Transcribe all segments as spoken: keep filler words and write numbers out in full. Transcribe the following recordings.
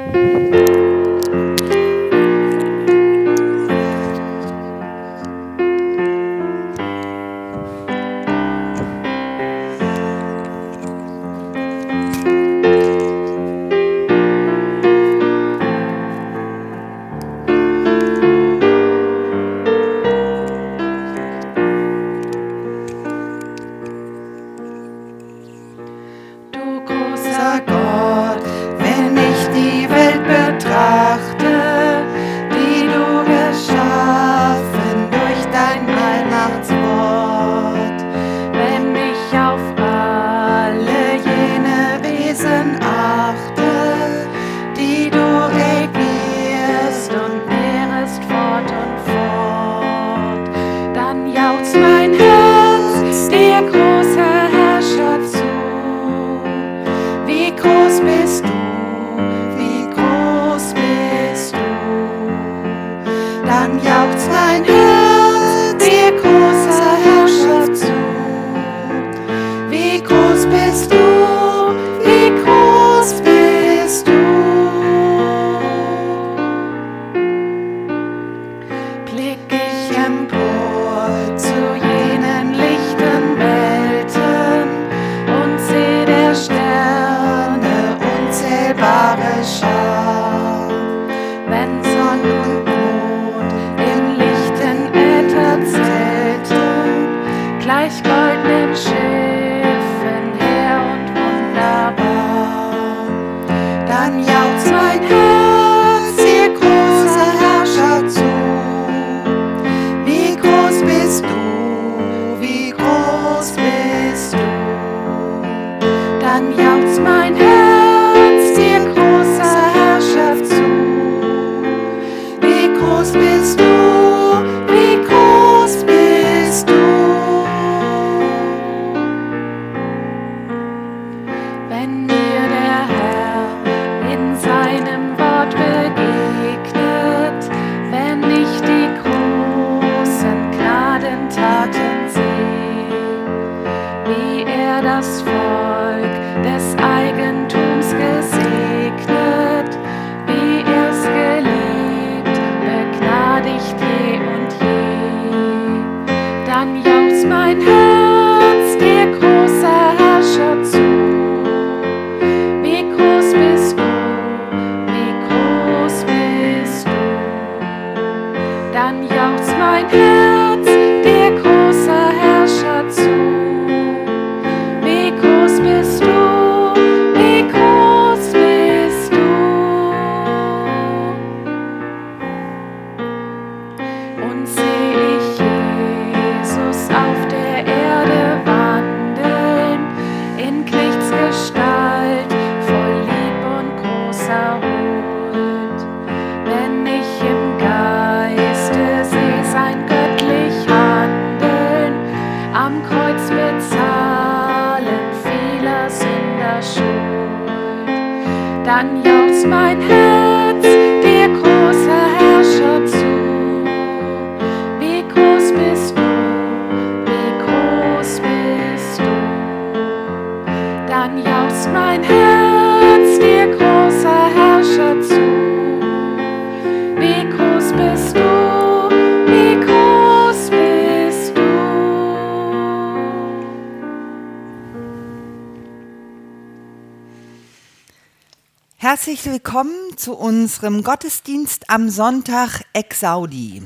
Herzlich willkommen zu unserem Gottesdienst am Sonntag Exaudi.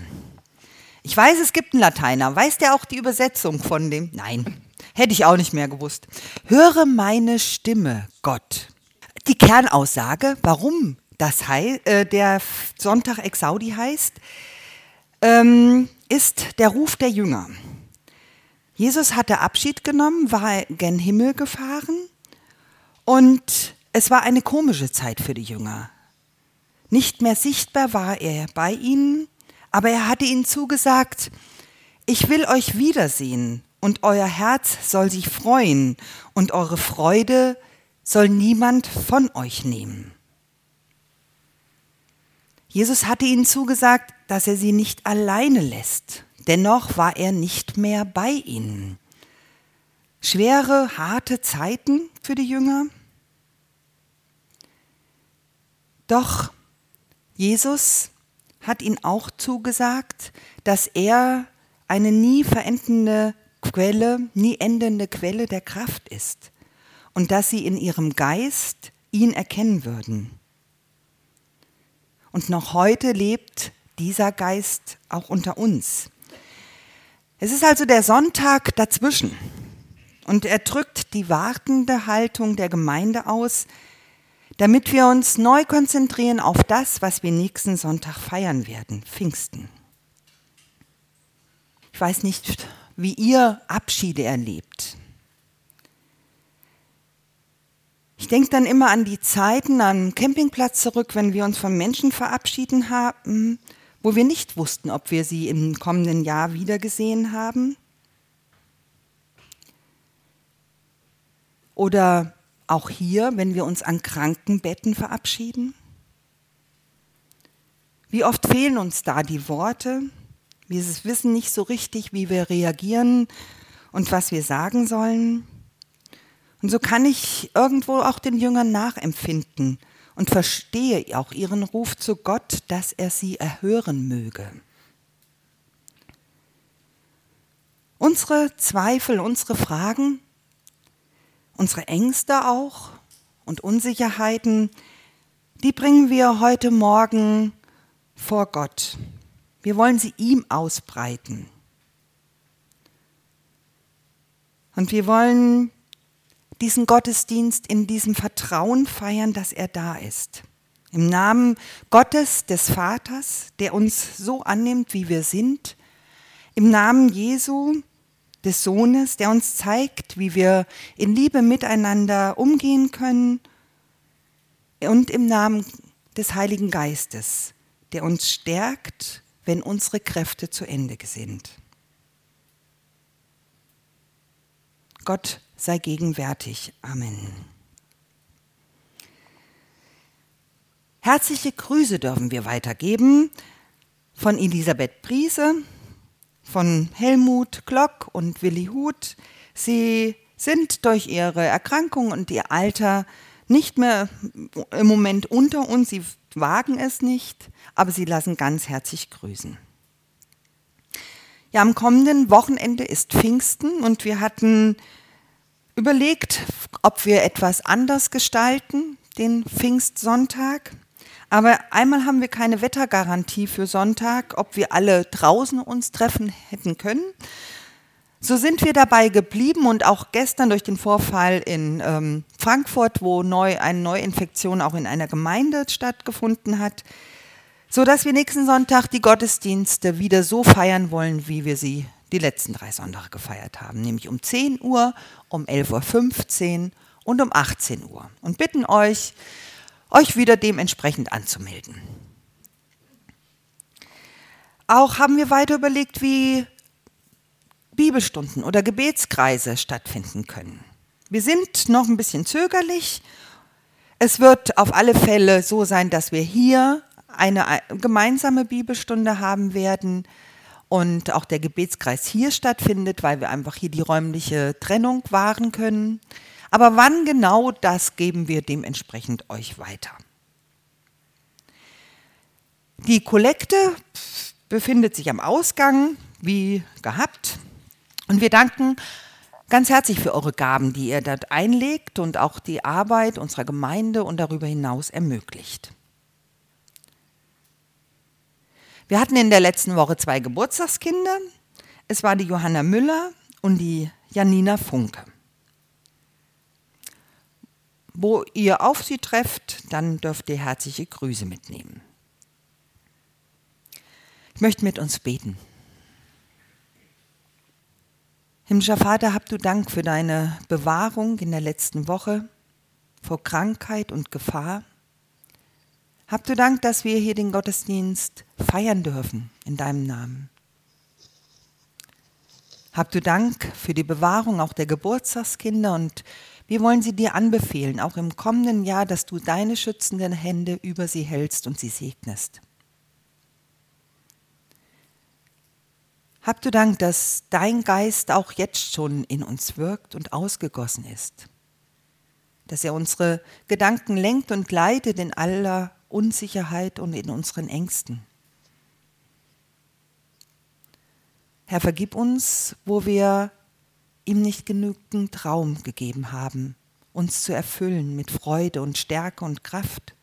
Ich weiß, es gibt einen Lateiner. Weiß der auch die Übersetzung von dem? Nein, hätte ich auch nicht mehr gewusst. Höre meine Stimme, Gott. Die Kernaussage, warum das hei- äh, der Sonntag Exaudi heißt, ähm, ist der Ruf der Jünger. Jesus hatte Abschied genommen, war gen Himmel gefahren und es war eine komische Zeit für die Jünger. Nicht mehr sichtbar war er bei ihnen, aber er hatte ihnen zugesagt, ich will euch wiedersehen und euer Herz soll sich freuen und eure Freude soll niemand von euch nehmen. Jesus hatte ihnen zugesagt, dass er sie nicht alleine lässt. Dennoch war er nicht mehr bei ihnen. Schwere, harte Zeiten für die Jünger. Doch Jesus hat ihnen auch zugesagt, dass er eine nie verendende Quelle, nie endende Quelle der Kraft ist und dass sie in ihrem Geist ihn erkennen würden. Und noch heute lebt dieser Geist auch unter uns. Es ist also der Sonntag dazwischen und er drückt die wartende Haltung der Gemeinde aus, damit wir uns neu konzentrieren auf das, was wir nächsten Sonntag feiern werden, Pfingsten. Ich weiß nicht, wie ihr Abschiede erlebt. Ich denke dann immer an die Zeiten am Campingplatz zurück, wenn wir uns von Menschen verabschieden haben, wo wir nicht wussten, ob wir sie im kommenden Jahr wiedergesehen haben. Oder auch hier, wenn wir uns an Krankenbetten verabschieden. Wie oft fehlen uns da die Worte? Wir wissen nicht so richtig, wie wir reagieren und was wir sagen sollen. Und so kann ich irgendwo auch den Jüngern nachempfinden und verstehe auch ihren Ruf zu Gott, dass er sie erhören möge. Unsere Zweifel, unsere Fragen, unsere Ängste auch und Unsicherheiten, die bringen wir heute Morgen vor Gott. Wir wollen sie ihm ausbreiten. Und wir wollen diesen Gottesdienst in diesem Vertrauen feiern, dass er da ist. Im Namen Gottes, des Vaters, der uns so annimmt, wie wir sind. Im Namen Jesu, des Sohnes, der uns zeigt, wie wir in Liebe miteinander umgehen können. Und im Namen des Heiligen Geistes, der uns stärkt, wenn unsere Kräfte zu Ende sind. Gott sei gegenwärtig. Amen. Herzliche Grüße dürfen wir weitergeben von Elisabeth Priese, von Helmut Glock und Willi Huth. Sie sind durch ihre Erkrankung und ihr Alter nicht mehr im Moment unter uns. Sie wagen es nicht, aber sie lassen ganz herzlich grüßen. Ja, am kommenden Wochenende ist Pfingsten und wir hatten überlegt, ob wir etwas anders gestalten, den Pfingstsonntag. Aber einmal haben wir keine Wettergarantie für Sonntag, ob wir alle draußen uns treffen hätten können. So sind wir dabei geblieben und auch gestern durch den Vorfall in ähm, Frankfurt, wo neu eine Neuinfektion auch in einer Gemeinde stattgefunden hat, sodass wir nächsten Sonntag die Gottesdienste wieder so feiern wollen, wie wir sie die letzten drei Sonntage gefeiert haben, nämlich um zehn Uhr, um elf Uhr fünfzehn und um achtzehn Uhr. Und bitten euch, euch wieder dementsprechend anzumelden. Auch haben wir weiter überlegt, wie Bibelstunden oder Gebetskreise stattfinden können. Wir sind noch ein bisschen zögerlich. Es wird auf alle Fälle so sein, dass wir hier eine gemeinsame Bibelstunde haben werden und auch der Gebetskreis hier stattfindet, weil wir einfach hier die räumliche Trennung wahren können. Aber wann genau, das geben wir dementsprechend euch weiter. Die Kollekte befindet sich am Ausgang, wie gehabt. Und wir danken ganz herzlich für eure Gaben, die ihr dort einlegt und auch die Arbeit unserer Gemeinde und darüber hinaus ermöglicht. Wir hatten in der letzten Woche zwei Geburtstagskinder. Es war die Johanna Müller und die Janina Funke. Wo ihr auf sie trefft, dann dürft ihr herzliche Grüße mitnehmen. Ich möchte mit uns beten. Himmlischer Vater, hab du Dank für deine Bewahrung in der letzten Woche vor Krankheit und Gefahr. Hab du Dank, dass wir hier den Gottesdienst feiern dürfen in deinem Namen. Hab du Dank für die Bewahrung auch der Geburtstagskinder und wir wollen sie dir anbefehlen, auch im kommenden Jahr, dass du deine schützenden Hände über sie hältst und sie segnest. Hab du Dank, dass dein Geist auch jetzt schon in uns wirkt und ausgegossen ist. Dass er unsere Gedanken lenkt und leitet in aller Unsicherheit und in unseren Ängsten. Herr, vergib uns, wo wir ihm nicht genügend Raum gegeben haben, uns zu erfüllen mit Freude und Stärke und Kraft.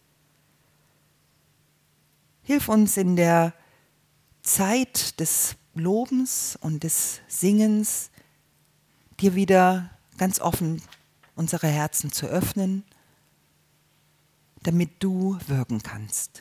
Hilf uns in der Zeit des Lobens und des Singens, dir wieder ganz offen unsere Herzen zu öffnen, damit du wirken kannst.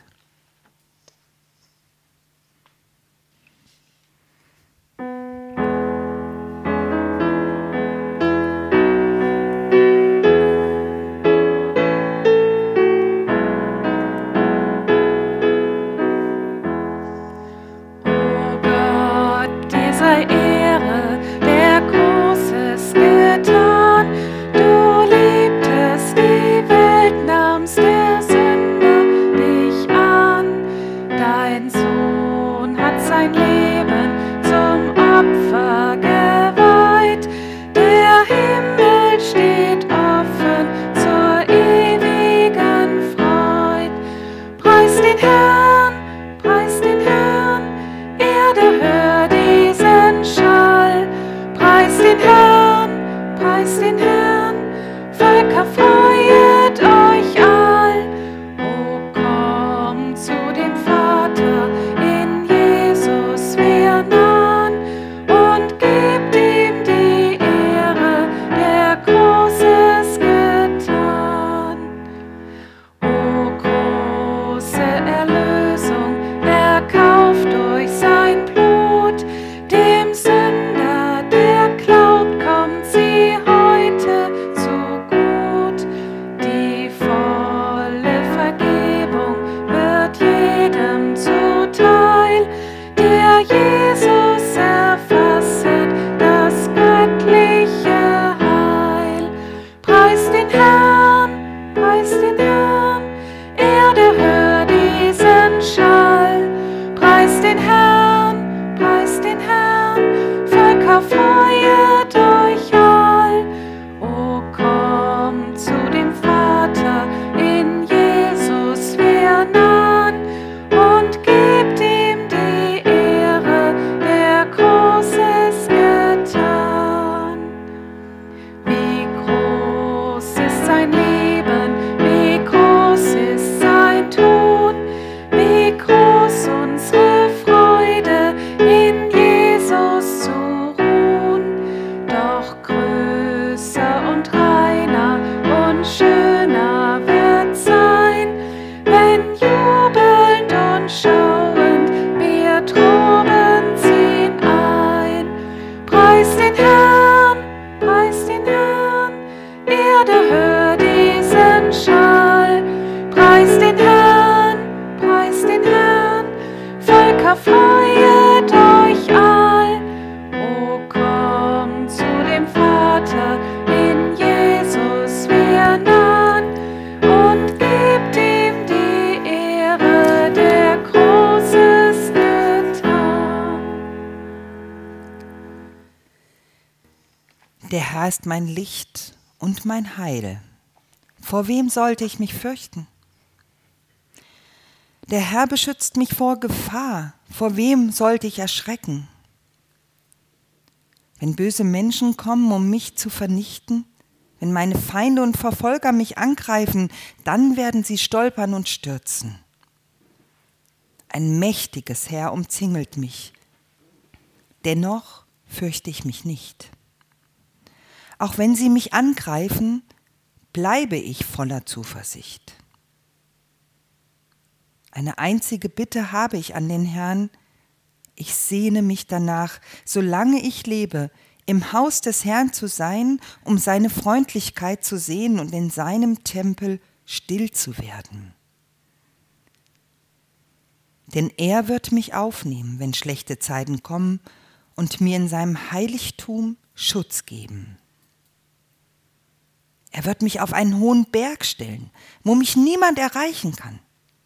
Der Herr ist mein Licht und mein Heil. Vor wem sollte ich mich fürchten? Der Herr beschützt mich vor Gefahr. Vor wem sollte ich erschrecken? Wenn böse Menschen kommen, um mich zu vernichten, wenn meine Feinde und Verfolger mich angreifen, dann werden sie stolpern und stürzen. Ein mächtiges Heer umzingelt mich. Dennoch fürchte ich mich nicht. Auch wenn sie mich angreifen, bleibe ich voller Zuversicht. Eine einzige Bitte habe ich an den Herrn. Ich sehne mich danach, solange ich lebe, im Haus des Herrn zu sein, um seine Freundlichkeit zu sehen und in seinem Tempel still zu werden. Denn er wird mich aufnehmen, wenn schlechte Zeiten kommen, und mir in seinem Heiligtum Schutz geben. Er wird mich auf einen hohen Berg stellen, wo mich niemand erreichen kann.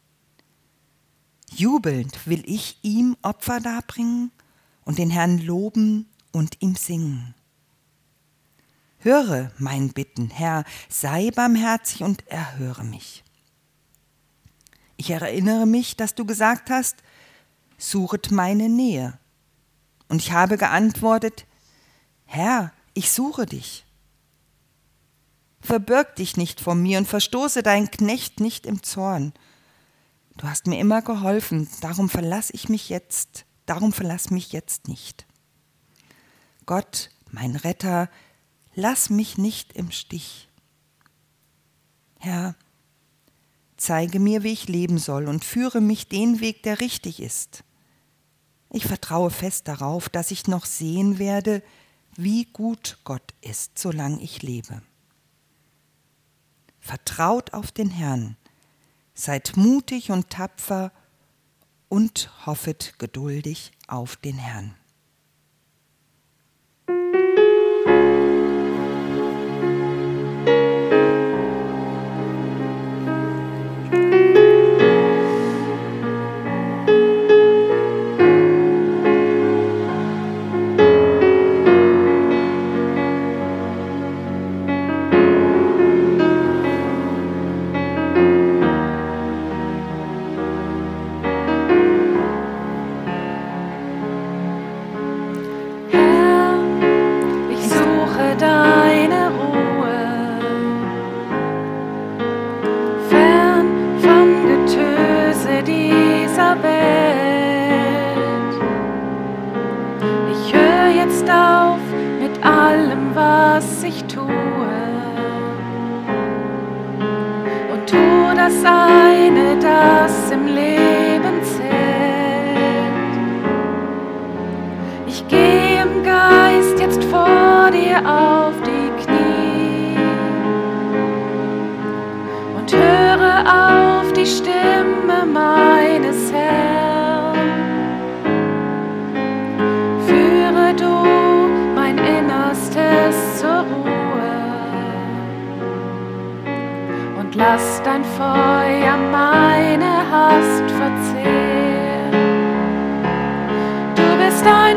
Jubelnd will ich ihm Opfer darbringen und den Herrn loben und ihm singen. Höre mein Bitten, Herr, sei barmherzig und erhöre mich. Ich erinnere mich, dass du gesagt hast, suchet meine Nähe. Und ich habe geantwortet, Herr, ich suche dich. Verbirg dich nicht vor mir und verstoße deinen Knecht nicht im Zorn. Du hast mir immer geholfen, darum verlass ich mich jetzt, darum verlass mich jetzt nicht. Gott, mein Retter, lass mich nicht im Stich. Herr, zeige mir, wie ich leben soll und führe mich den Weg, der richtig ist. Ich vertraue fest darauf, dass ich noch sehen werde, wie gut Gott ist, solange ich lebe. Vertraut auf den Herrn, seid mutig und tapfer und hoffet geduldig auf den Herrn. Das eine, das im Leben zählt. Ich gehe im Geist jetzt vor dir auf die Knie und höre auf die Stimme meines Herrn. Führe du mein Innerstes zur Ruhe. Lass dein Feuer meine Hast verzehren. Du bist ein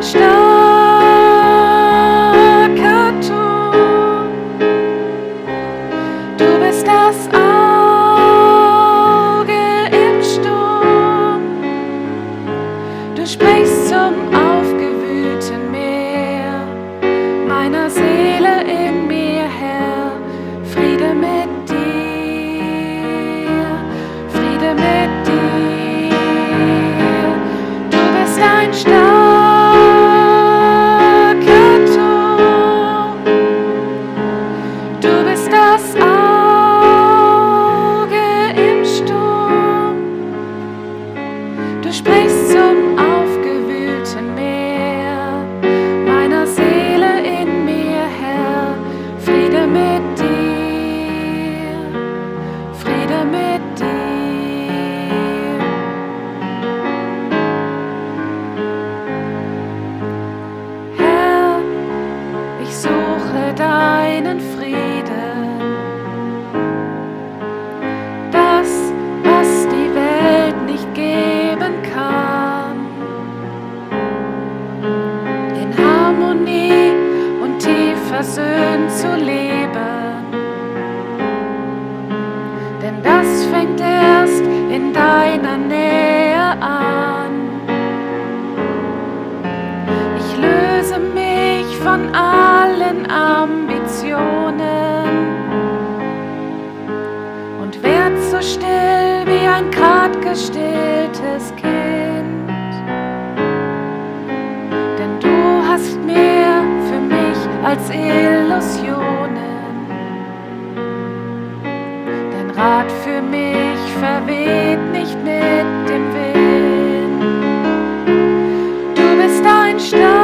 starker Turm. Du bist das Auge im Sturm. Du sprichst zum aufgewühlten Meer, meiner Seele in mir, Herr, Friede mit dir. Mit dir. Du bist ein starker Turm. Du bist das Auge im Sturm. Du sprichst zum aufgewühlten Meer, meiner Seele in mir, Herr, Friede mit dir, Friede mit dir. Deinen Frieden, das, was die Welt nicht geben kann, in Harmonie und tief versöhnt zu leben, denn das fängt erst in deiner Nähe an. Ich löse mich von allen Ambitionen und werd so still wie ein grad gestilltes Kind. Denn du hast mehr für mich als Illusionen. Dein Rat für mich verweht nicht mit dem Wind. Du bist ein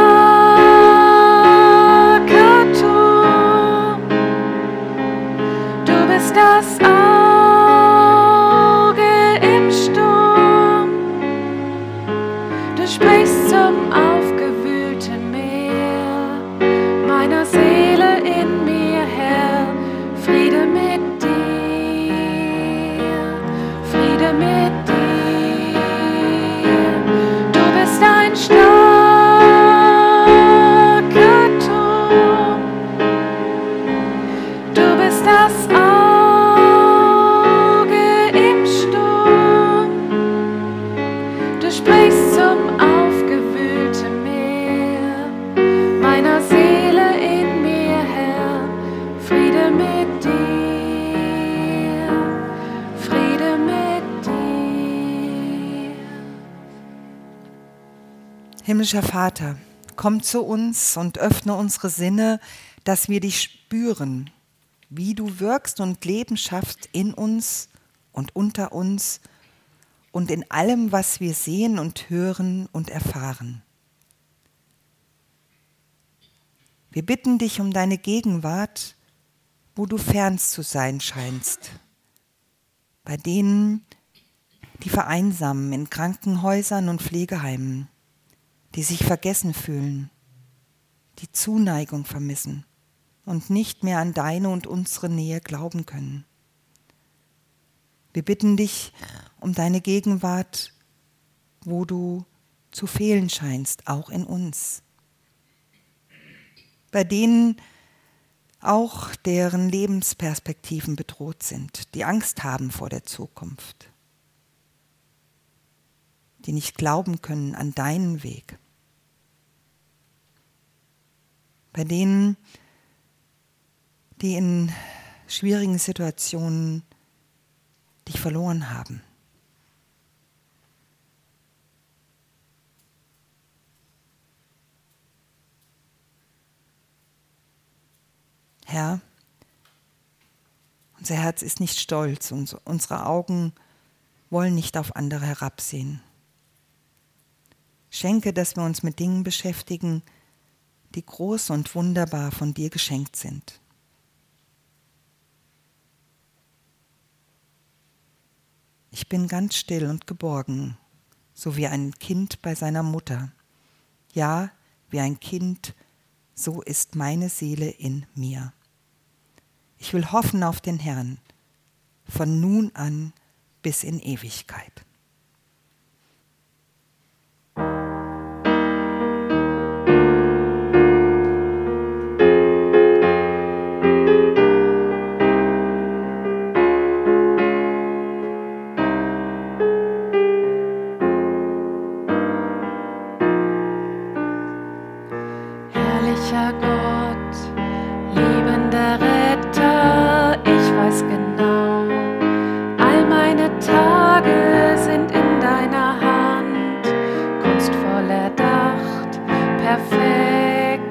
starker Turm. Du bist das Auge im Sturm. Du sprichst zum aufgewühlten Meer, meiner Seele Himmlischer Vater, komm zu uns und öffne unsere Sinne, dass wir dich spüren, wie du wirkst und Leben schaffst in uns und unter uns und in allem, was wir sehen und hören und erfahren. Wir bitten dich um deine Gegenwart, wo du fern zu sein scheinst, bei denen, die vereinsamen in Krankenhäusern und Pflegeheimen, die sich vergessen fühlen, die Zuneigung vermissen und nicht mehr an deine und unsere Nähe glauben können. Wir bitten dich um deine Gegenwart, wo du zu fehlen scheinst, auch in uns. Bei denen auch deren Lebensperspektiven bedroht sind, die Angst haben vor der Zukunft, die nicht glauben können an deinen Weg. Bei denen, die in schwierigen Situationen dich verloren haben. Herr, unser Herz ist nicht stolz und unsere Augen wollen nicht auf andere herabsehen. Schenke, dass wir uns mit Dingen beschäftigen, die groß und wunderbar von dir geschenkt sind. Ich bin ganz still und geborgen, so wie ein Kind bei seiner Mutter. Ja, wie ein Kind, so ist meine Seele in mir. Ich will hoffen auf den Herrn, von nun an bis in Ewigkeit. Herrlicher Gott, liebender Retter, ich weiß genau, all meine Tage sind in deiner Hand, kunstvoll erdacht, perfekt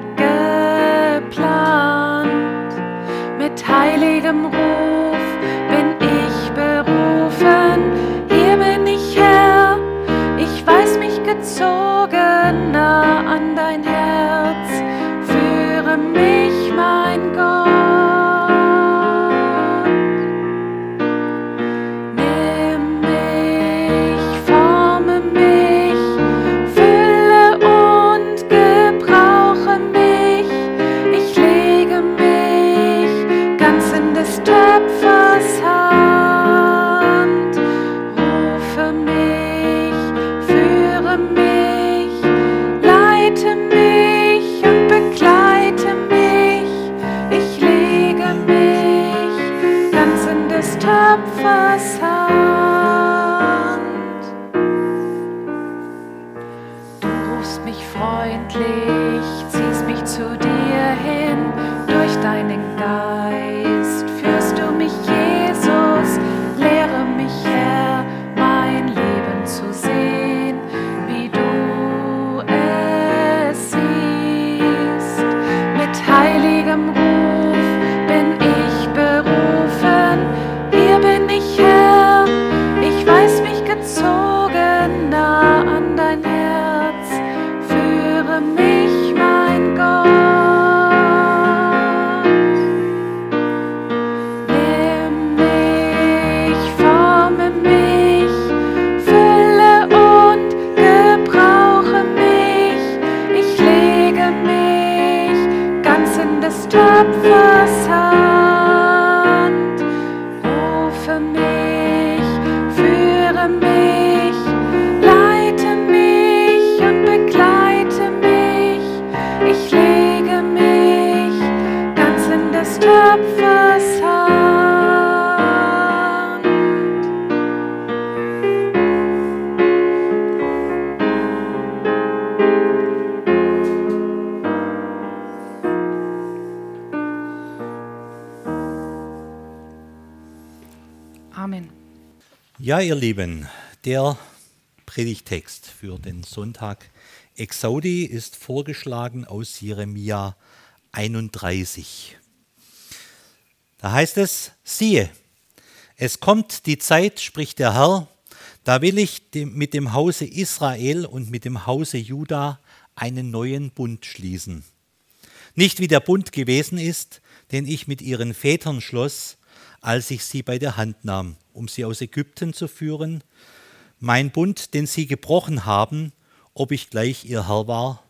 geplant. Mit heiligem Ruf bin ich berufen, hier bin ich Herr, ich weiß mich gezogen nah an dein Herz, führe mich, mein Gott. Nimm mich, forme mich, fülle und gebrauche mich. Ich lege mich ganz in des Töpfers Hand. Rufe mich, führe mich, leite mich und begleite mich. Ich lege mich ganz in des Töpfers Hand. Du rufst mich freundlich, ziehst mich zu dir hin. Durch deinen Geist führst du mich, Jesus. Lehre mich, Herr, mein Leben zu sehen, wie du es siehst. Mit heiligem Ruf bin ich berufen, hier bin ich Herr, ich weiß mich gezogen nah an dein Herz, führe mich, mein Gott. Nimm mich, forme mich, fülle und gebrauche mich. Ich lege mich ganz in des Töpfers Hand. Rufe mich, führe mich, leite mich und begleite mich. Ich lege mich ganz in des Töpfers Hand. Amen. Ja, ihr Lieben, der Predigtext für den Sonntag Exaudi ist vorgeschlagen aus Jeremia einunddreißig. Da heißt es, siehe, es kommt die Zeit, spricht der Herr, da will ich mit dem Hause Israel und mit dem Hause Juda einen neuen Bund schließen. Nicht wie der Bund gewesen ist, den ich mit ihren Vätern schloss, als ich sie bei der Hand nahm, um sie aus Ägypten zu führen, mein Bund, den sie gebrochen haben, ob ich gleich ihr Herr war.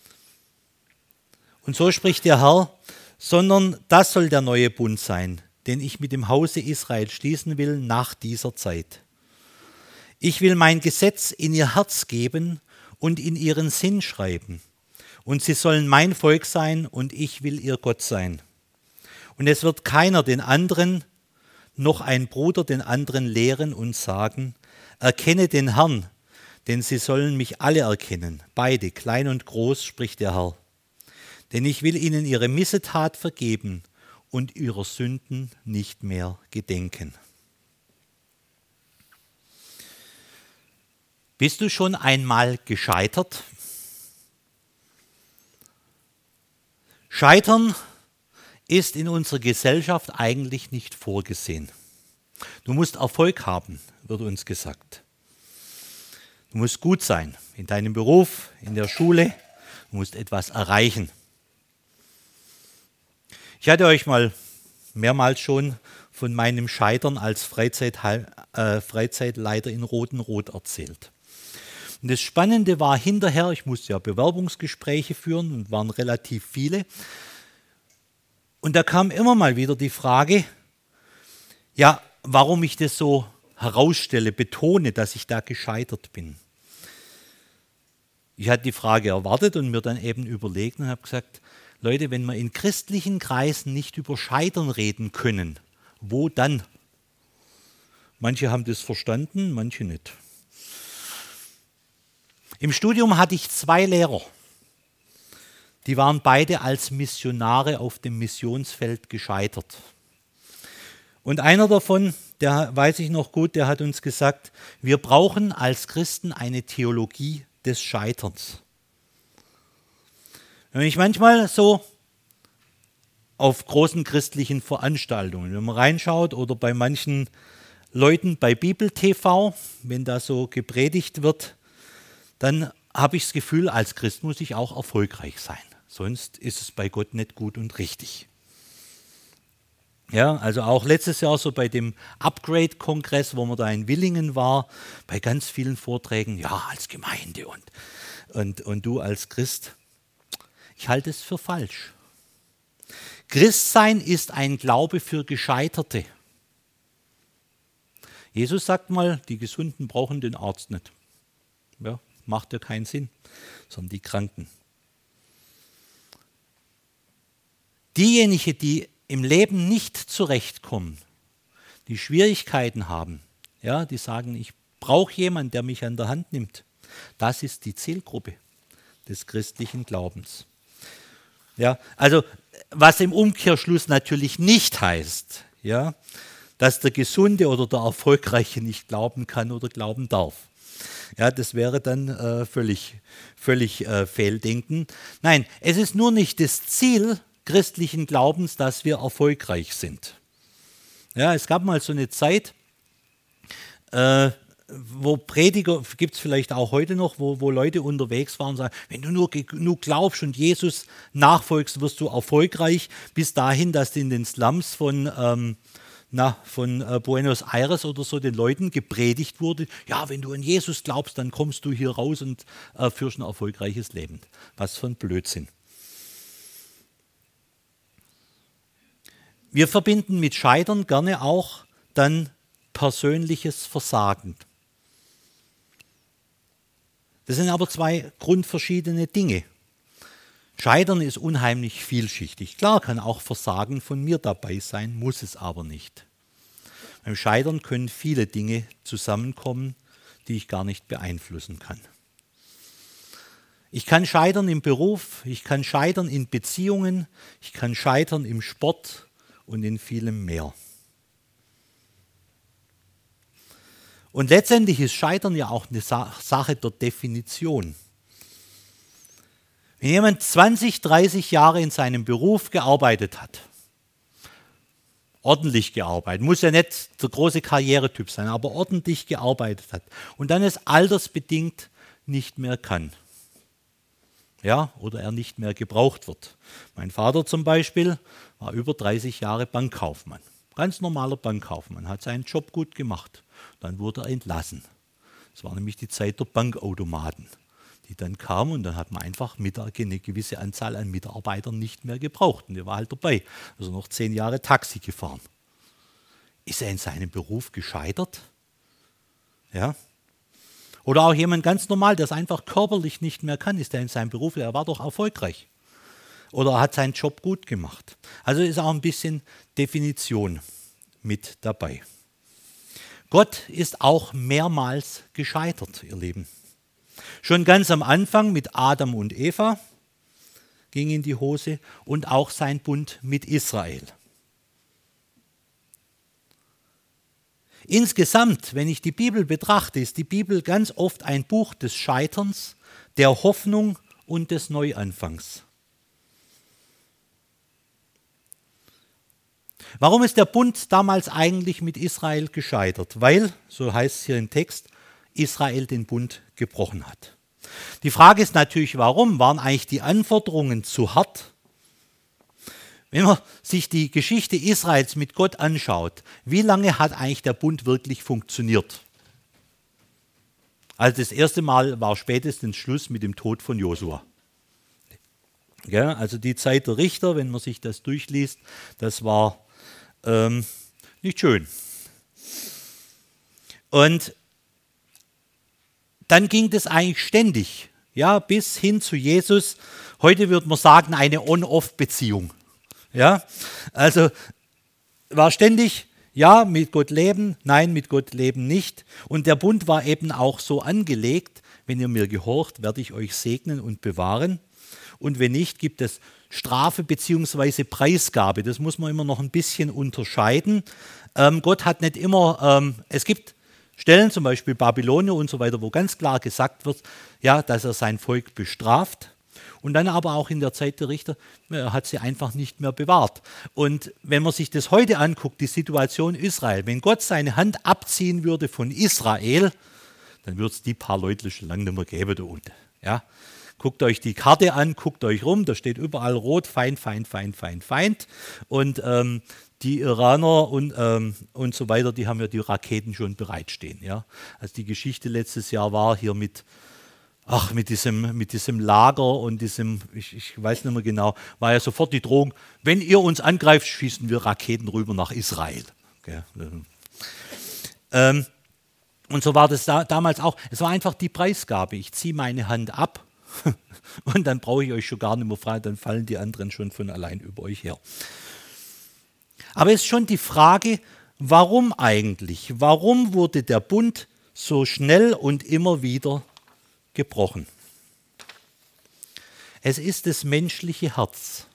Und so spricht der Herr, sondern das soll der neue Bund sein, den ich mit dem Hause Israel schließen will nach dieser Zeit. Ich will mein Gesetz in ihr Herz geben und in ihren Sinn schreiben. Und sie sollen mein Volk sein und ich will ihr Gott sein. Und es wird keiner den anderen, noch ein Bruder den anderen lehren und sagen, erkenne den Herrn, denn sie sollen mich alle erkennen, beide, klein und groß, spricht der Herr. Denn ich will ihnen ihre Missetat vergeben und ihrer Sünden nicht mehr gedenken. Bist du schon einmal gescheitert? Scheitern ist in unserer Gesellschaft eigentlich nicht vorgesehen. Du musst Erfolg haben, wird uns gesagt. Du musst gut sein in deinem Beruf, in der Schule, du musst etwas erreichen. Ich hatte euch mal mehrmals schon von meinem Scheitern als Freizeit, äh, Freizeitleiter in Rotenrot erzählt. Und das Spannende war hinterher, ich musste ja Bewerbungsgespräche führen und waren relativ viele. Und da kam immer mal wieder die Frage, ja, warum ich das so herausstelle, betone, dass ich da gescheitert bin. Ich hatte die Frage erwartet und mir dann eben überlegt und habe gesagt, Leute, wenn wir in christlichen Kreisen nicht über Scheitern reden können, wo dann? Manche haben das verstanden, manche nicht. Im Studium hatte ich zwei Lehrer. Die waren beide als Missionare auf dem Missionsfeld gescheitert. Und einer davon, der weiß ich noch gut, der hat uns gesagt, wir brauchen als Christen eine Theologie des Scheiterns. Wenn ich manchmal so auf großen christlichen Veranstaltungen, wenn man reinschaut oder bei manchen Leuten bei Bibel T V, wenn da so gepredigt wird, dann habe ich das Gefühl, als Christ muss ich auch erfolgreich sein. Sonst ist es bei Gott nicht gut und richtig. Ja, also auch letztes Jahr so bei dem Upgrade-Kongress, wo man da in Willingen war, bei ganz vielen Vorträgen, ja, als Gemeinde und, und, und du als Christ. Ich halte es für falsch. Christsein ist ein Glaube für Gescheiterte. Jesus sagt mal, die Gesunden brauchen den Arzt nicht. Ja, macht ja keinen Sinn, sondern die Kranken. Diejenigen, die im Leben nicht zurechtkommen, die Schwierigkeiten haben, ja, die sagen, ich brauche jemanden, der mich an der Hand nimmt. Das ist die Zielgruppe des christlichen Glaubens. Ja, also was im Umkehrschluss natürlich nicht heißt, ja, dass der Gesunde oder der Erfolgreiche nicht glauben kann oder glauben darf. Ja, das wäre dann äh, völlig, völlig äh, Fehldenken. Nein, es ist nur nicht das Ziel christlichen Glaubens, dass wir erfolgreich sind. Ja, es gab mal so eine Zeit, äh, wo Prediger, gibt es vielleicht auch heute noch, wo, wo Leute unterwegs waren und sagen, wenn du nur genug glaubst und Jesus nachfolgst, wirst du erfolgreich, bis dahin, dass in den Slums von, ähm, na, von äh, Buenos Aires oder so den Leuten gepredigt wurde, ja, wenn du an Jesus glaubst, dann kommst du hier raus und äh, führst ein erfolgreiches Leben. Was für ein Blödsinn. Wir verbinden mit Scheitern gerne auch dann persönliches Versagen. Das sind aber zwei grundverschiedene Dinge. Scheitern ist unheimlich vielschichtig. Klar kann auch Versagen von mir dabei sein, muss es aber nicht. Beim Scheitern können viele Dinge zusammenkommen, die ich gar nicht beeinflussen kann. Ich kann scheitern im Beruf, ich kann scheitern in Beziehungen, ich kann scheitern im Sport und in vielem mehr. Und letztendlich ist Scheitern ja auch eine Sache der Definition. Wenn jemand zwanzig, dreißig Jahre in seinem Beruf gearbeitet hat, ordentlich gearbeitet, muss ja nicht der große Karrieretyp sein, aber ordentlich gearbeitet hat und dann es altersbedingt nicht mehr kann, ja, oder er nicht mehr gebraucht wird. Mein Vater zum Beispiel war über dreißig Jahre Bankkaufmann, ganz normaler Bankkaufmann, hat seinen Job gut gemacht, dann wurde er entlassen. Das war nämlich die Zeit der Bankautomaten, die dann kamen und dann hat man einfach eine gewisse Anzahl an Mitarbeitern nicht mehr gebraucht. Und der war halt dabei, also noch zehn Jahre Taxi gefahren. Ist er in seinem Beruf gescheitert? Ja. Oder auch jemand ganz normal, der es einfach körperlich nicht mehr kann, ist er in seinem Beruf, er war doch erfolgreich. Oder er hat seinen Job gut gemacht. Also ist auch ein bisschen Definition mit dabei. Gott ist auch mehrmals gescheitert, ihr Lieben. Schon ganz am Anfang mit Adam und Eva ging in die Hose und auch sein Bund mit Israel. Insgesamt, wenn ich die Bibel betrachte, ist die Bibel ganz oft ein Buch des Scheiterns, der Hoffnung und des Neuanfangs. Warum ist der Bund damals eigentlich mit Israel gescheitert? Weil, so heißt es hier im Text, Israel den Bund gebrochen hat. Die Frage ist natürlich, warum? Waren eigentlich die Anforderungen zu hart? Wenn man sich die Geschichte Israels mit Gott anschaut, wie lange hat eigentlich der Bund wirklich funktioniert? Also das erste Mal war spätestens Schluss mit dem Tod von Josua. Ja, also die Zeit der Richter, wenn man sich das durchliest, das war ähm, nicht schön. Und dann ging das eigentlich ständig, ja, bis hin zu Jesus. Heute würde man sagen, eine On-Off-Beziehung. Ja, also war ständig, ja, mit Gott leben, nein, mit Gott leben nicht. Und der Bund war eben auch so angelegt, wenn ihr mir gehorcht, werde ich euch segnen und bewahren. Und wenn nicht, gibt es Strafe bzw. Preisgabe. Das muss man immer noch ein bisschen unterscheiden. Ähm, Gott hat nicht immer, ähm, es gibt Stellen, zum Beispiel Babylonien und so weiter, wo ganz klar gesagt wird, ja, dass er sein Volk bestraft. Und dann aber auch in der Zeit der Richter, er hat sie einfach nicht mehr bewahrt. Und wenn man sich das heute anguckt, die Situation Israel, wenn Gott seine Hand abziehen würde von Israel, dann würde es die paar Leute schon lange nicht mehr geben da unten. Ja? Guckt euch die Karte an, guckt euch rum, da steht überall rot, Feind, Feind, Feind, Feind, Feind. Und ähm, die Iraner und, ähm, und so weiter, die haben ja die Raketen schon bereitstehen. Ja? Also die Geschichte letztes Jahr war hier mit, ach, mit diesem, mit diesem Lager und diesem, ich, ich weiß nicht mehr genau, war ja sofort die Drohung, wenn ihr uns angreift, schießen wir Raketen rüber nach Israel. Okay. Ähm, und so war das da, damals auch. Es war einfach die Preisgabe. Ich ziehe meine Hand ab und dann brauche ich euch schon gar nicht mehr frei, dann fallen die anderen schon von allein über euch her. Aber es ist schon die Frage, warum eigentlich? Warum wurde der Bund so schnell und immer wieder gebrochen? Es ist das menschliche Herz,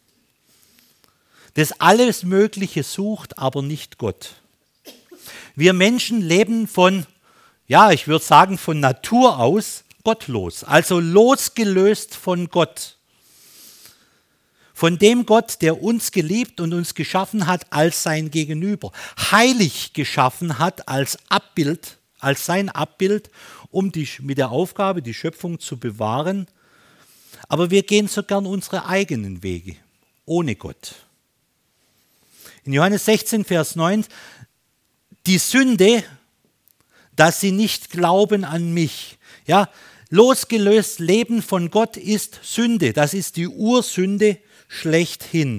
das alles Mögliche sucht, aber nicht Gott. Wir Menschen leben von, ja, ich würde sagen, von Natur aus gottlos, also losgelöst von Gott. Von dem Gott, der uns geliebt und uns geschaffen hat als sein Gegenüber, heilig geschaffen hat als Abbild, als sein Abbild, um die, mit der Aufgabe, die Schöpfung zu bewahren. Aber wir gehen so gern unsere eigenen Wege, ohne Gott. In Johannes sechzehn, Vers neun, die Sünde, dass sie nicht glauben an mich. Ja, losgelöst Leben von Gott ist Sünde. Das ist die Ursünde schlechthin.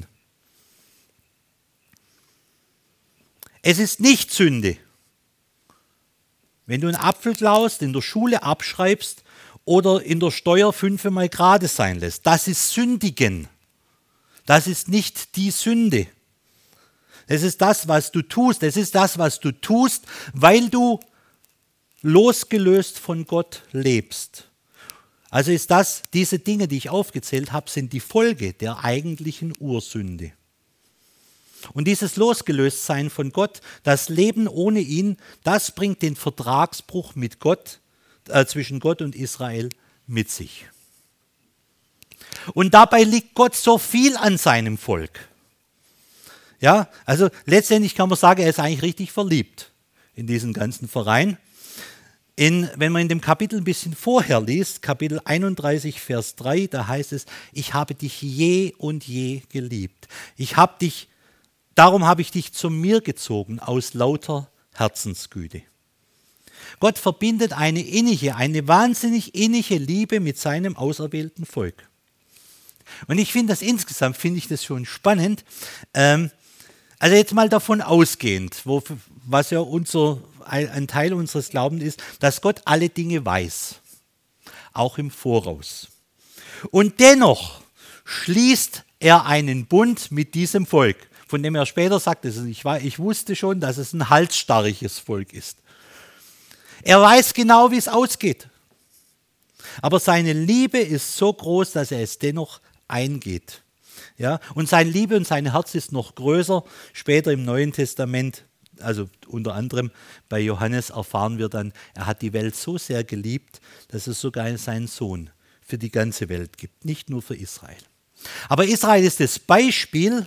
Es ist nicht Sünde, wenn du einen Apfel klaust, in der Schule abschreibst oder in der Steuer fünfmal gerade sein lässt. Das ist Sündigen. Das ist nicht die Sünde. Es ist das, was du tust. Es ist das, was du tust, weil du losgelöst von Gott lebst. Also ist das, diese Dinge, die ich aufgezählt habe, sind die Folge der eigentlichen Ursünde. Und dieses Losgelöstsein von Gott, das Leben ohne ihn, das bringt den Vertragsbruch mit Gott, äh, zwischen Gott und Israel mit sich. Und dabei liegt Gott so viel an seinem Volk. Ja, also letztendlich kann man sagen, er ist eigentlich richtig verliebt in diesen ganzen Verein. In, wenn man in dem Kapitel ein bisschen vorher liest, Kapitel einunddreißig, Vers drei, da heißt es, ich habe dich je und je geliebt. Ich habe dich, darum habe ich dich zu mir gezogen aus lauter Herzensgüte. Gott verbindet eine innige, eine wahnsinnig innige Liebe mit seinem auserwählten Volk. Und ich finde das insgesamt, finde ich das schon spannend. Ähm, also jetzt mal davon ausgehend, wo, was ja unser, ein Teil unseres Glaubens ist, dass Gott alle Dinge weiß, auch im Voraus. Und dennoch schließt er einen Bund mit diesem Volk, von dem er später sagt, ich, war, ich wusste schon, dass es ein halsstarriges Volk ist. Er weiß genau, wie es ausgeht. Aber seine Liebe ist so groß, dass er es dennoch eingeht. Ja? Und seine Liebe und sein Herz ist noch größer. Später im Neuen Testament, also unter anderem bei Johannes, erfahren wir dann, er hat die Welt so sehr geliebt, dass es sogar seinen Sohn für die ganze Welt gibt, nicht nur für Israel. Aber Israel ist das Beispiel,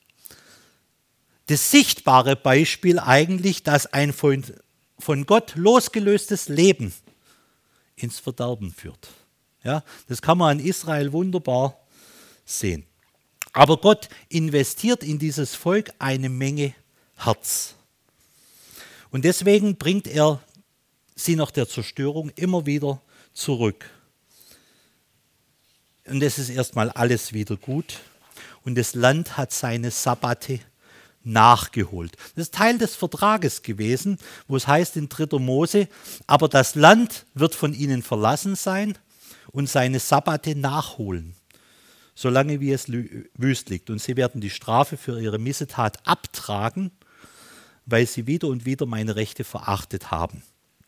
das sichtbare Beispiel eigentlich, dass ein von, von Gott losgelöstes Leben ins Verderben führt. Ja, das kann man an Israel wunderbar sehen. Aber Gott investiert in dieses Volk eine Menge Herz. Und deswegen bringt er sie nach der Zerstörung immer wieder zurück. Und es ist erstmal alles wieder gut. Und das Land hat seine Sabbate nachgeholt. Das ist Teil des Vertrages gewesen, wo es heißt in dritter Mose, aber das Land wird von ihnen verlassen sein und seine Sabbate nachholen, solange wie es wüst liegt. Und sie werden die Strafe für ihre Missetat abtragen, weil sie wieder und wieder meine Rechte verachtet haben.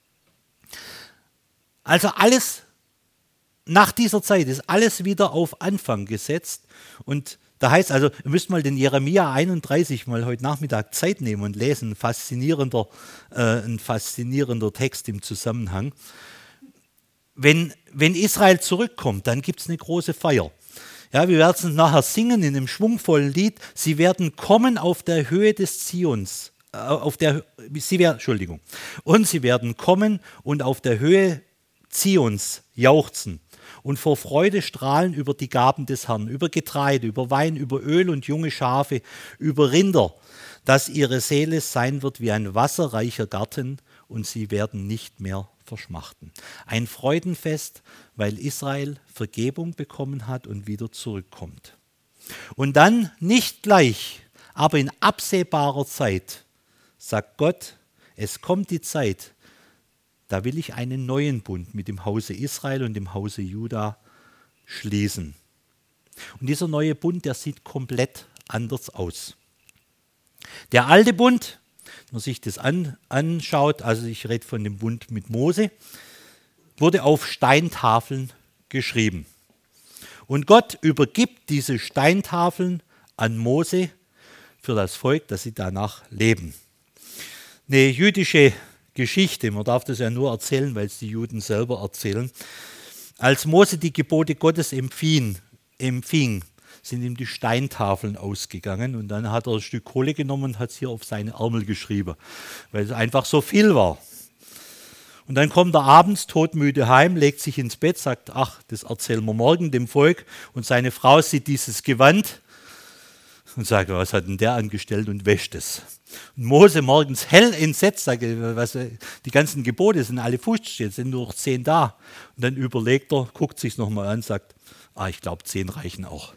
Also alles, nach dieser Zeit ist alles wieder auf Anfang gesetzt. Und da heißt also, ihr müsst mal den Jeremia einunddreißig mal heute Nachmittag Zeit nehmen und lesen. Ein faszinierender, äh, ein faszinierender Text im Zusammenhang. Wenn, wenn Israel zurückkommt, dann gibt es eine große Feier. Ja, wir werden es nachher singen in einem schwungvollen Lied. Sie werden kommen auf der Höhe des Zions. Äh, auf der, sie werden, Entschuldigung. Und sie werden kommen und auf der Höhe Zions jauchzen und vor Freude strahlen über die Gaben des Herrn, über Getreide, über Wein, über Öl und junge Schafe, über Rinder, dass ihre Seele sein wird wie ein wasserreicher Garten und sie werden nicht mehr verschmachten. Ein Freudenfest, weil Israel Vergebung bekommen hat und wieder zurückkommt. Und dann nicht gleich, aber in absehbarer Zeit sagt Gott, es kommt die Zeit, da will ich einen neuen Bund mit dem Hause Israel und dem Hause Juda schließen. Und dieser neue Bund, der sieht komplett anders aus. Der alte Bund, wenn man sich das an, anschaut, also ich rede von dem Bund mit Mose, wurde auf Steintafeln geschrieben. Und Gott übergibt diese Steintafeln an Mose für das Volk, dass sie danach leben. Eine jüdische Geschichte, man darf das ja nur erzählen, weil es die Juden selber erzählen. Als Mose die Gebote Gottes empfing, empfing, sind ihm die Steintafeln ausgegangen und dann hat er ein Stück Kohle genommen und hat es hier auf seine Ärmel geschrieben, weil es einfach so viel war. Und dann kommt er abends todmüde heim, legt sich ins Bett, sagt, ach, das erzählen wir morgen dem Volk. Und seine Frau sieht dieses Gewand und sagt, was hat denn der angestellt, und wäscht es. Und Mose morgens hell entsetzt, sagt, was, die ganzen Gebote sind alle futsch, jetzt sind nur noch zehn da. Und dann überlegt er, guckt sich nochmal an, sagt, ah, ich glaube, zehn reichen auch.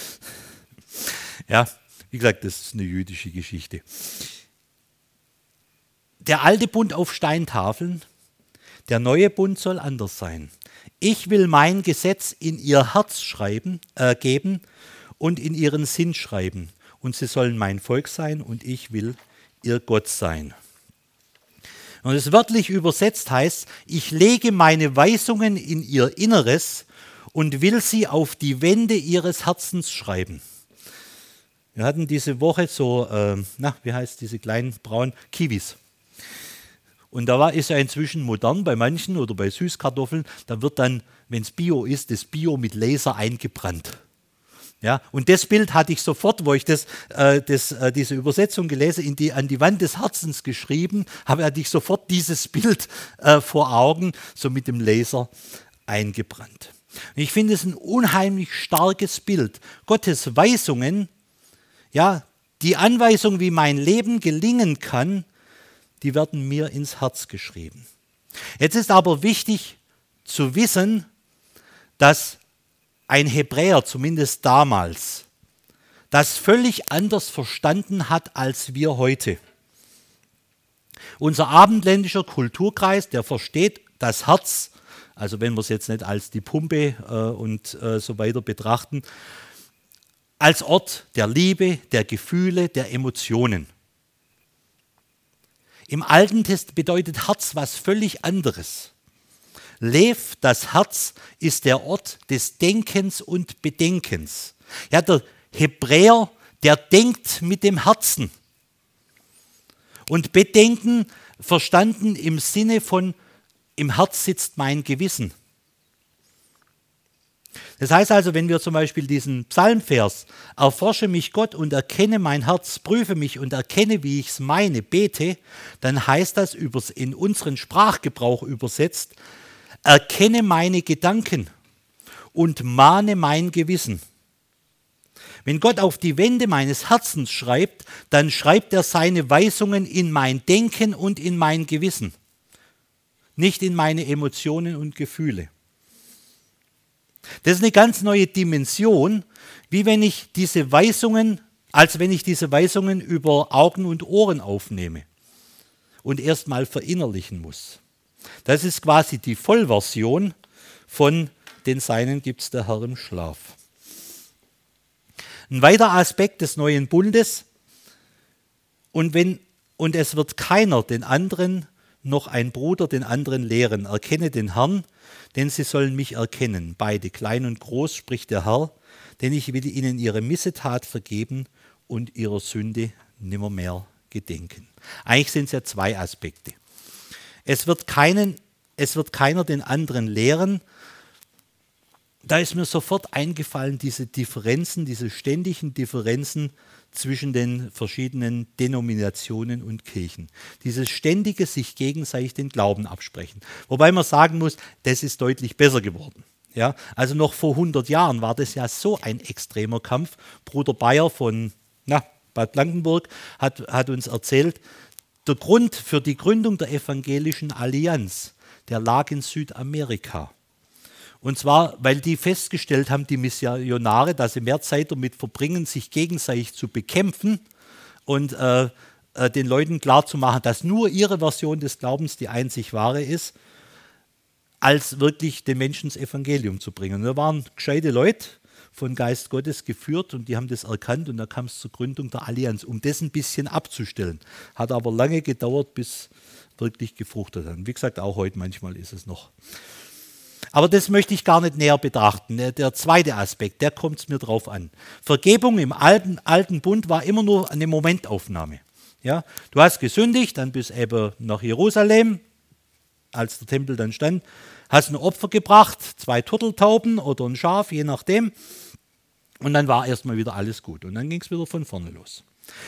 Ja, wie gesagt, das ist eine jüdische Geschichte. Der alte Bund auf Steintafeln, der neue Bund soll anders sein. Ich will mein Gesetz in ihr Herz schreiben, äh, geben und in ihren Sinn schreiben. Und sie sollen mein Volk sein und ich will ihr Gott sein. Und es wörtlich übersetzt heißt, ich lege meine Weisungen in ihr Inneres und will sie auf die Wände ihres Herzens schreiben. Wir hatten diese Woche so, äh, na, wie heißt diese kleinen braunen Kiwis. Und da war, ist ja inzwischen modern bei manchen oder bei Süßkartoffeln, da wird dann, wenn es Bio ist, das Bio mit Laser eingebrannt. Ja, und das Bild hatte ich sofort, wo ich das, äh, das, äh, diese Übersetzung gelesen, in die, an die Wand des Herzens geschrieben, habe hatte ich sofort dieses Bild äh, vor Augen, so mit dem Laser eingebrannt. Und ich finde es ein unheimlich starkes Bild. Gottes Weisungen, ja, die Anweisung, wie mein Leben gelingen kann, die werden mir ins Herz geschrieben. Jetzt ist aber wichtig zu wissen, dass ein Hebräer, zumindest damals, das völlig anders verstanden hat als wir heute. Unser abendländischer Kulturkreis, der versteht das Herz, also wenn wir es jetzt nicht als die Pumpe äh, und äh, so weiter betrachten, als Ort der Liebe, der Gefühle, der Emotionen. Im Alten Testament bedeutet Herz was völlig anderes. Lev, das Herz, ist der Ort des Denkens und Bedenkens. Ja, der Hebräer, der denkt mit dem Herzen. Und Bedenken verstanden im Sinne von, im Herz sitzt mein Gewissen. Das heißt also, wenn wir zum Beispiel diesen Psalmvers, erforsche mich Gott und erkenne mein Herz, prüfe mich und erkenne, wie ich es meine, bete, dann heißt das in unseren Sprachgebrauch übersetzt, erkenne meine Gedanken und mahne mein Gewissen. Wenn Gott auf die Wände meines Herzens schreibt, dann schreibt er seine Weisungen in mein Denken und in mein Gewissen, nicht in meine Emotionen und Gefühle. Das ist eine ganz neue Dimension, wie wenn ich diese Weisungen, als wenn ich diese Weisungen über Augen und Ohren aufnehme und erstmal verinnerlichen muss. Das ist quasi die Vollversion von den Seinen gibt's der Herr im Schlaf. Ein weiterer Aspekt des neuen Bundes, und, wenn, und es wird keiner den anderen, noch ein Bruder den anderen lehren. Erkenne den Herrn, denn sie sollen mich erkennen. Beide, klein und groß, spricht der Herr, denn ich will ihnen ihre Missetat vergeben und ihrer Sünde nimmermehr gedenken. Eigentlich sind es ja zwei Aspekte. Es wird, keinen, es wird keiner den anderen lehren. Da ist mir sofort eingefallen, diese Differenzen, diese ständigen Differenzen zwischen den verschiedenen Denominationen und Kirchen. Dieses ständige sich gegenseitig den Glauben absprechen. Wobei man sagen muss, das ist deutlich besser geworden. Ja, also noch vor hundert Jahren war das ja so ein extremer Kampf. Bruder Bayer von na, Bad Blankenburg hat, hat uns erzählt, der Grund für die Gründung der Evangelischen Allianz, der lag in Südamerika. Und zwar, weil die festgestellt haben, die Missionare, dass sie mehr Zeit damit verbringen, sich gegenseitig zu bekämpfen und äh, äh, den Leuten klarzumachen, dass nur ihre Version des Glaubens die einzig wahre ist, als wirklich den Menschen das Evangelium zu bringen. Und da waren gescheite Leute von Geist Gottes geführt und die haben das erkannt und da kam es zur Gründung der Allianz, um das ein bisschen abzustellen. Hat aber lange gedauert, bis wirklich gefruchtet hat. Und wie gesagt, auch heute manchmal ist es noch. Aber das möchte ich gar nicht näher betrachten. Der, der zweite Aspekt, der kommt es mir drauf an. Vergebung im alten, alten Bund war immer nur eine Momentaufnahme. Ja? Du hast gesündigt, dann bist eben nach Jerusalem, als der Tempel dann stand, hast ein Opfer gebracht, zwei Turteltauben oder ein Schaf, je nachdem. Und dann war erstmal wieder alles gut. Und dann ging es wieder von vorne los.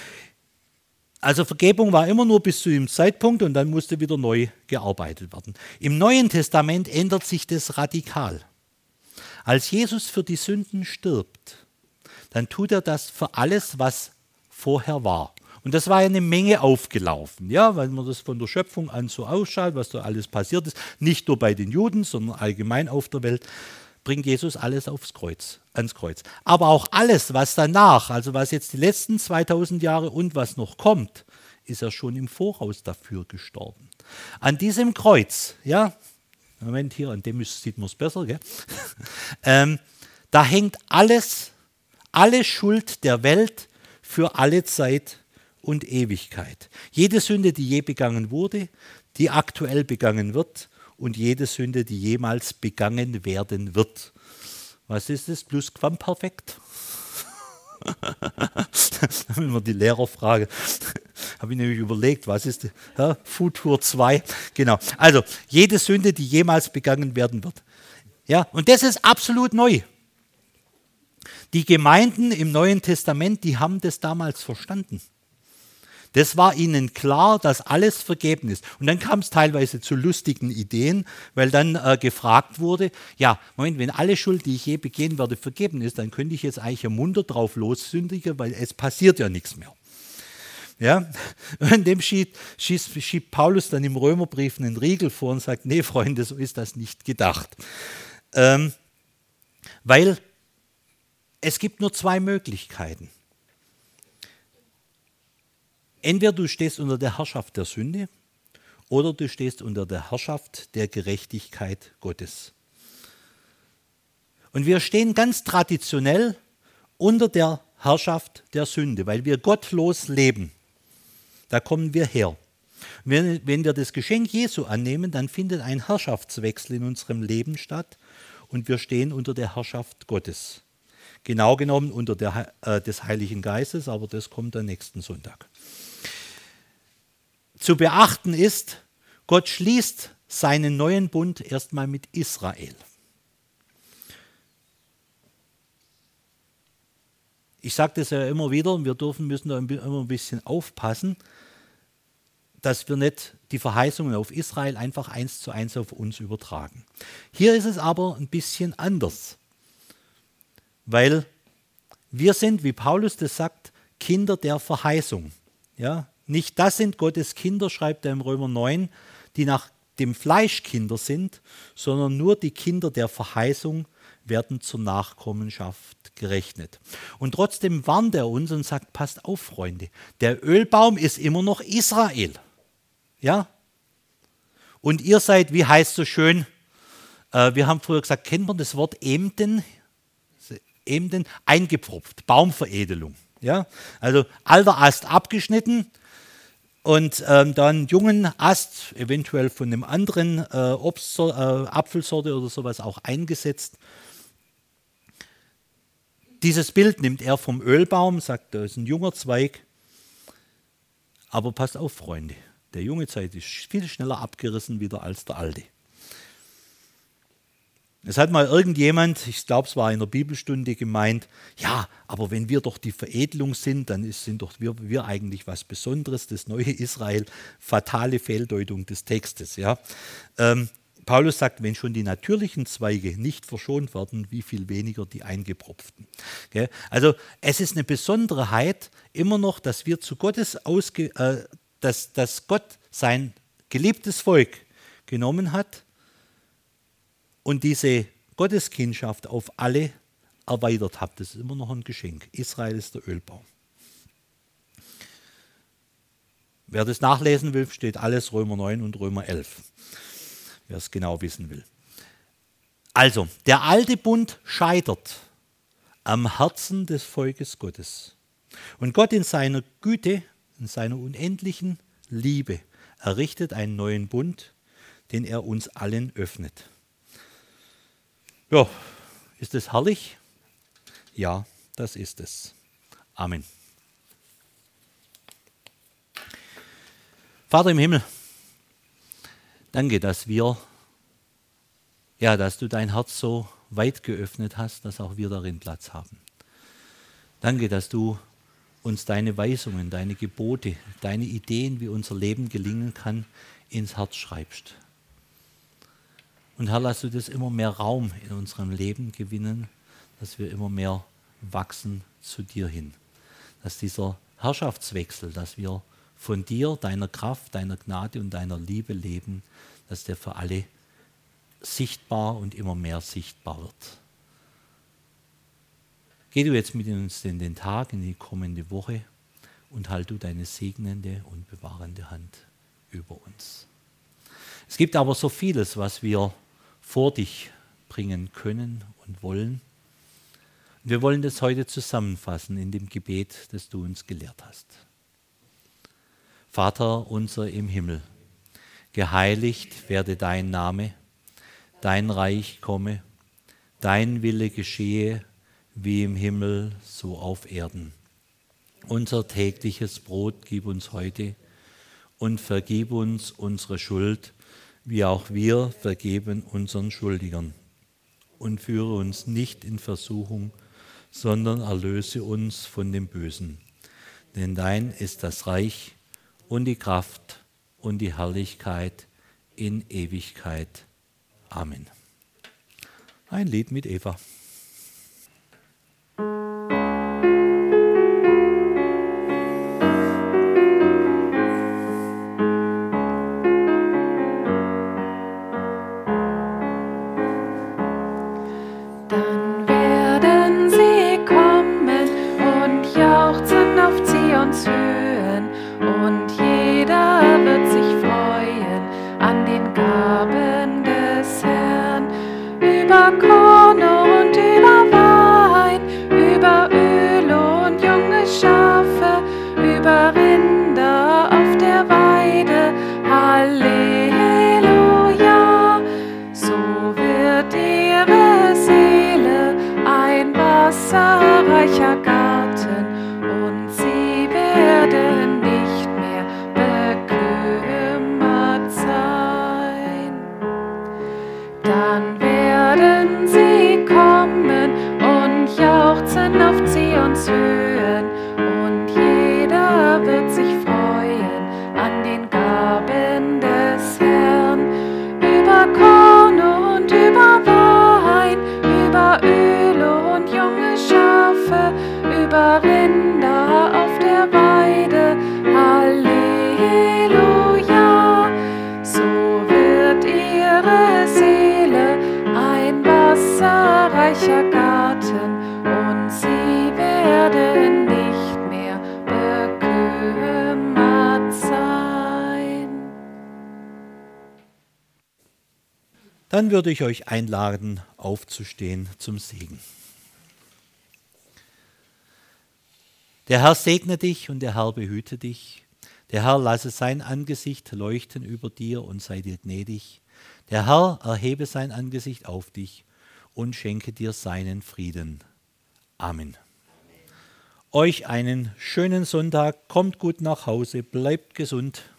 Also Vergebung war immer nur bis zu dem Zeitpunkt und dann musste wieder neu gearbeitet werden. Im Neuen Testament ändert sich das radikal. Als Jesus für die Sünden stirbt, dann tut er das für alles, was vorher war. Und das war ja eine Menge aufgelaufen, ja, weil man das von der Schöpfung an so ausschaut, was da alles passiert ist. Nicht nur bei den Juden, sondern allgemein auf der Welt, bringt Jesus alles aufs Kreuz, ans Kreuz. Aber auch alles, was danach, also was jetzt die letzten zweitausend Jahre und was noch kommt, ist er schon im Voraus dafür gestorben. An diesem Kreuz, ja, Moment, hier, an dem sieht man es besser, gell? ähm, da hängt alles, alle Schuld der Welt für alle Zeit und Ewigkeit. Jede Sünde, die je begangen wurde, die aktuell begangen wird, und jede Sünde, die jemals begangen werden wird. Was ist das? Plusquamperfekt? Wenn man die Lehrer fragen. habe ich nämlich überlegt, was ist ja, Futur zwei? Genau. Also jede Sünde, die jemals begangen werden wird. Ja, und das ist absolut neu. Die Gemeinden im Neuen Testament, die haben das damals verstanden. Das war ihnen klar, dass alles vergeben ist. Und dann kam es teilweise zu lustigen Ideen, weil dann äh, gefragt wurde, ja, Moment, wenn alle Schuld, die ich je begehen werde, vergeben ist, dann könnte ich jetzt eigentlich ein Munter drauf lossündigen, weil es passiert ja nichts mehr. Ja? Und dem schiebt, schiebt, schiebt Paulus dann im Römerbrief einen Riegel vor und sagt, nee, Freunde, so ist das nicht gedacht. Ähm, weil es gibt nur zwei Möglichkeiten. Entweder du stehst unter der Herrschaft der Sünde oder du stehst unter der Herrschaft der Gerechtigkeit Gottes. Und wir stehen ganz traditionell unter der Herrschaft der Sünde, weil wir gottlos leben. Da kommen wir her. Wenn, wenn wir das Geschenk Jesu annehmen, dann findet ein Herrschaftswechsel in unserem Leben statt und wir stehen unter der Herrschaft Gottes. Genau genommen unter der, äh, des Heiligen Geistes, aber das kommt am nächsten Sonntag. Zu beachten ist, Gott schließt seinen neuen Bund erstmal mit Israel. Ich sage das ja immer wieder, wir dürfen, müssen da immer ein bisschen aufpassen, dass wir nicht die Verheißungen auf Israel einfach eins zu eins auf uns übertragen. Hier ist es aber ein bisschen anders, weil wir sind, wie Paulus das sagt, Kinder der Verheißung. Ja? Nicht das sind Gottes Kinder, schreibt er im Römer neun, die nach dem Fleisch Kinder sind, sondern nur die Kinder der Verheißung werden zur Nachkommenschaft gerechnet. Und trotzdem warnt er uns und sagt, passt auf, Freunde, der Ölbaum ist immer noch Israel. Ja? Und ihr seid, wie heißt es so schön, äh, wir haben früher gesagt, kennt man das Wort Emden? Emden, eingepfropft, Baumveredelung. Ja? Also alter Ast abgeschnitten, und ähm, dann jungen Ast, eventuell von einem anderen äh, Obst, äh, Apfelsorte oder sowas auch eingesetzt. Dieses Bild nimmt er vom Ölbaum, sagt, da ist ein junger Zweig. Aber passt auf, Freunde, der junge Zweig ist viel schneller abgerissen wieder als der alte. Es hat mal irgendjemand, ich glaube es war in der Bibelstunde gemeint, ja, aber wenn wir doch die Veredelung sind, dann ist, sind doch wir, wir eigentlich was Besonderes, das neue Israel, fatale Fehldeutung des Textes. Ja. Ähm, Paulus sagt, wenn schon die natürlichen Zweige nicht verschont werden, wie viel weniger die eingepropften. Okay? Also es ist eine Besonderheit immer noch, dass wir zu Gottes ausge, äh, dass, dass Gott sein geliebtes Volk genommen hat und diese Gotteskindschaft auf alle erweitert hat. Das ist immer noch ein Geschenk. Israel ist der Ölbaum. Wer das nachlesen will, steht alles Römer neun und Römer elf. Wer es genau wissen will. Also, der alte Bund scheitert am Herzen des Volkes Gottes. Und Gott in seiner Güte, in seiner unendlichen Liebe errichtet einen neuen Bund, den er uns allen öffnet. Ja, ist es herrlich? Ja, das ist es. Amen. Vater im Himmel, danke, dass wir, ja, dass du dein Herz so weit geöffnet hast, dass auch wir darin Platz haben. Danke, dass du uns deine Weisungen, deine Gebote, deine Ideen, wie unser Leben gelingen kann, ins Herz schreibst. Und Herr, lass du das immer mehr Raum in unserem Leben gewinnen, dass wir immer mehr wachsen zu dir hin. Dass dieser Herrschaftswechsel, dass wir von dir, deiner Kraft, deiner Gnade und deiner Liebe leben, dass der für alle sichtbar und immer mehr sichtbar wird. Geh du jetzt mit uns in den Tag, in die kommende Woche und halt du deine segnende und bewahrende Hand über uns. Es gibt aber so vieles, was wir vor dich bringen können und wollen. Wir wollen das heute zusammenfassen in dem Gebet, das du uns gelehrt hast. Vater unser im Himmel, geheiligt werde dein Name, dein Reich komme, dein Wille geschehe, wie im Himmel, so auf Erden. Unser tägliches Brot gib uns heute und vergib uns unsere Schuld, wie auch wir vergeben unseren Schuldigern. Und führe uns nicht in Versuchung, sondern erlöse uns von dem Bösen. Denn dein ist das Reich und die Kraft und die Herrlichkeit in Ewigkeit. Amen. Ein Lied mit Eva. Dann werden sie kommen und jauchzen auf Zions Höhen, und jeder wird sich freuen an den Gaben des Herrn, über Korn und über Wein, über Öl und junge Schafe, über Rinder auf der Weide. Halleluja, so wird ihre Seele ein wasserreicher Garten, und sie werden nicht mehr bekümmert sein. Dann werden sie kommen und jauchzen auf Zions Höhen, und jeder wird sich freuen an den Gaben des Herrn, über Korn und über Wein, über Öl und junge Schafe, über Rinder auf der Weide. Halleluja, so wird ihre Seele ein wasserreicher Garten, und sie werden nicht mehr bekümmert sein. Dann würde ich euch einladen, aufzustehen zum Segen. Der Herr segne dich und der Herr behüte dich. Der Herr lasse sein Angesicht leuchten über dir und sei dir gnädig. Der Herr erhebe sein Angesicht auf dich und schenke dir seinen Frieden. Amen. Euch einen schönen Sonntag, kommt gut nach Hause, bleibt gesund.